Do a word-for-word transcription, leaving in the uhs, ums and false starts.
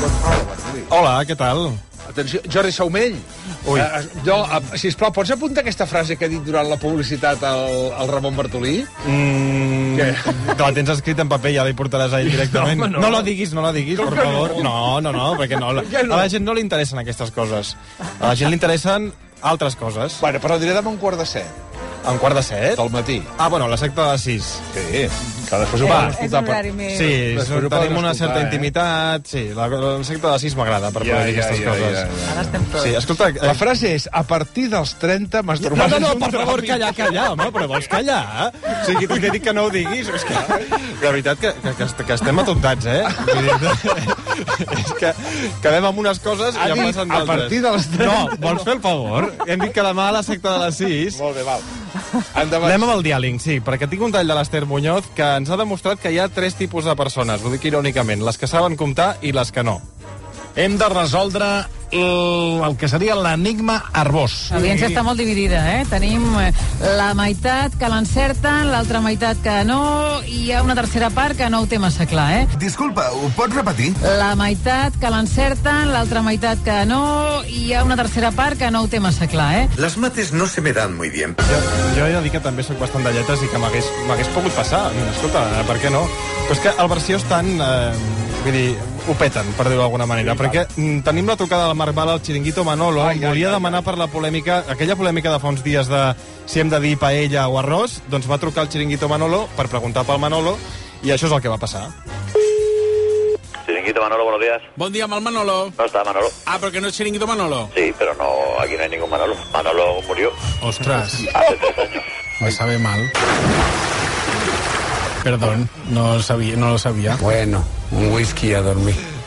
Hola, què tal? Atenció, Jordi Saumell. Ui. Uh, jo, uh, sisplau, pots apuntar aquesta frase que ha dit durant la publicitat el, el Ramon Bartolí? Mm, te la tens escrit en paper, ja la hi portaràs a ell directament. No, no, no. no la diguis, no la diguis, per favor. No, no, no, perquè no. Ja no. A la gent no li interessen aquestes coses. A la gent li interessen altres coses. Bueno, però diré demà un quart de set. A un quart de set? Del matí. Ah, bueno, la secta de les sis. Sí, que després ho Va, poden És escoltar. un horari més... Sí, Després ho tenim poden una certa escoltar, eh? intimitat. Sí, la, la secta de les sis m'agrada per Ja, poder dir ja, aquestes ja, coses. ja, ja. Ara estem tots. Sí, escolta... La frase és, a partir dels trenta m'has No, trobat... no, no, per favor, callar, callar, home, però vols callar? O sigui, t'he dit que no ho diguis. És que, de veritat que, que, que, que estem atontats, eh? Vull dir, és que quedem amb unes coses i Ha ja dit, passen a d'altres. partir dels trenta... No, vols fer el favor? Hem dit que demà a la secta de les sis... Molt bé, val. Endavant. Anem amb el diàling, sí, perquè tinc un tall de l'Ester Muñoz que ens ha demostrat que hi ha tres tipus de persones, ho dic irònicament, les que saben comptar i les que no. Hem de resoldre el, el que seria l'enigma Arbós. L'audiència està molt dividida, eh? Tenim eh, la meitat que l'encerten, l'altra meitat que no, i hi ha una tercera part que no ho té massa clar, eh? Disculpa, ho pots repetir? La meitat que l'encerten, l'altra meitat que no, i hi ha una tercera part que no ho té massa clar, eh? Las mates no se me dan muy bien. Jo, jo he de dir que també sóc bastant de lletres i que m'hagués m'hagués pogut passar. Escolta, per què no? Però és que el versió estan... Eh, vull dir, ho peten, per dir-ho d'alguna manera, perquè mm, tenim la trucada del Marc Bala al Chiringuito Manolo, Ai, ai, volia ai, demanar per la polèmica, aquella polèmica de fa uns dies de si hem de dir paella o arròs, doncs va trucar al Chiringuito Manolo per preguntar pel Manolo, i això és el que va passar. Chiringuito Manolo, buenos días. Bon dia amb el Manolo. No está Manolo. Ah, però que no és Chiringuito Manolo. Sí, pero no, aquí no hay ningún Manolo. Manolo murió Ostras, hace tres años. me sabe mal. Perdón, no, sabía, no lo sabía. Bueno, un whisky a dormir.